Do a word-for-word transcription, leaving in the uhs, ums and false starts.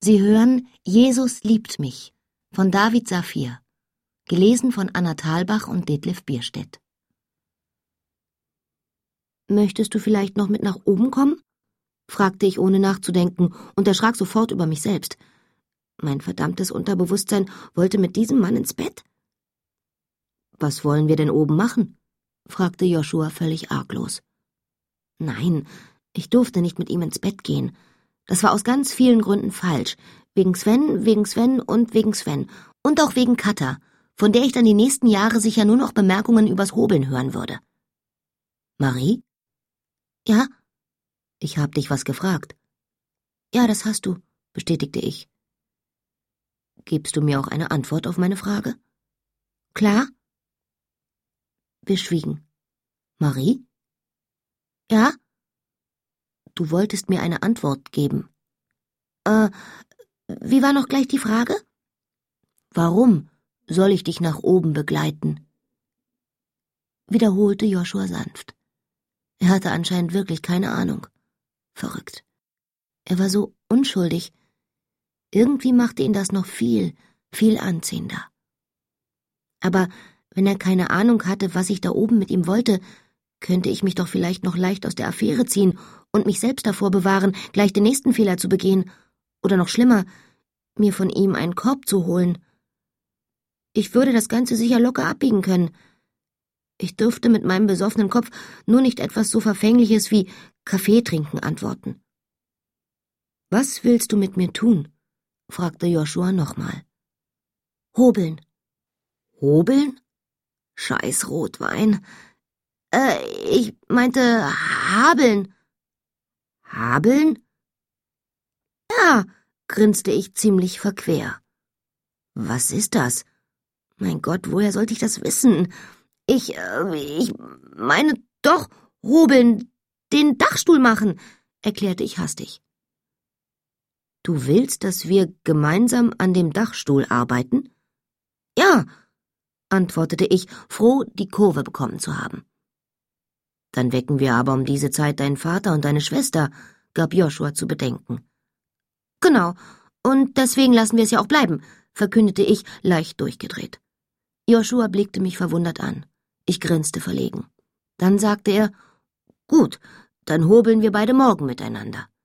Sie hören Jesus liebt mich von David Safir, gelesen von Anna Thalbach und Detlef Bierstedt. »Möchtest du vielleicht noch mit nach oben kommen?« fragte ich ohne nachzudenken und erschrak sofort über mich selbst. Mein verdammtes Unterbewusstsein wollte mit diesem Mann ins Bett? »Was wollen wir denn oben machen?« fragte Joshua völlig arglos. Nein, ich durfte nicht mit ihm ins Bett gehen. Das war aus ganz vielen Gründen falsch. Wegen Sven, wegen Sven und wegen Sven. Und auch wegen Katha, von der ich dann die nächsten Jahre sicher nur noch Bemerkungen übers Hobeln hören würde. »Marie?« »Ja?« »Ich hab dich was gefragt.« »Ja, das hast du«, bestätigte ich. »Gibst du mir auch eine Antwort auf meine Frage?« »Klar.« Wir schwiegen. »Marie?« »Ja?« »Du wolltest mir eine Antwort geben.« »Äh, wie war noch gleich die Frage?« »Warum soll ich dich nach oben begleiten?« wiederholte Joshua sanft. Er hatte anscheinend wirklich keine Ahnung. Verrückt. Er war so unschuldig. Irgendwie machte ihn das noch viel, viel anziehender. Aber wenn er keine Ahnung hatte, was ich da oben mit ihm wollte, könnte ich mich doch vielleicht noch leicht aus der Affäre ziehen und mich selbst davor bewahren, gleich den nächsten Fehler zu begehen. Oder noch schlimmer, mir von ihm einen Korb zu holen. Ich würde das Ganze sicher locker abbiegen können. Ich dürfte mit meinem besoffenen Kopf nur nicht etwas so Verfängliches wie Kaffee trinken antworten. »Was willst du mit mir tun?« fragte Joshua nochmal. »Hobeln.« »Hobeln? Scheiß Rotwein. Äh, ich meinte habeln.« »Habeln?« »Ja«, grinste ich ziemlich verquer. »Was ist das? Mein Gott, woher sollte ich das wissen? Ich, äh, ich meine doch, hobeln, den Dachstuhl machen«, erklärte ich hastig. »Du willst, dass wir gemeinsam an dem Dachstuhl arbeiten?« »Ja«, antwortete ich, froh, die Kurve bekommen zu haben. »Dann wecken wir aber um diese Zeit deinen Vater und deine Schwester«, gab Joshua zu bedenken. »Genau, und deswegen lassen wir es ja auch bleiben«, verkündete ich, leicht durchgedreht. Joshua blickte mich verwundert an. Ich grinste verlegen. Dann sagte er, »Gut, dann hobeln wir beide morgen miteinander.«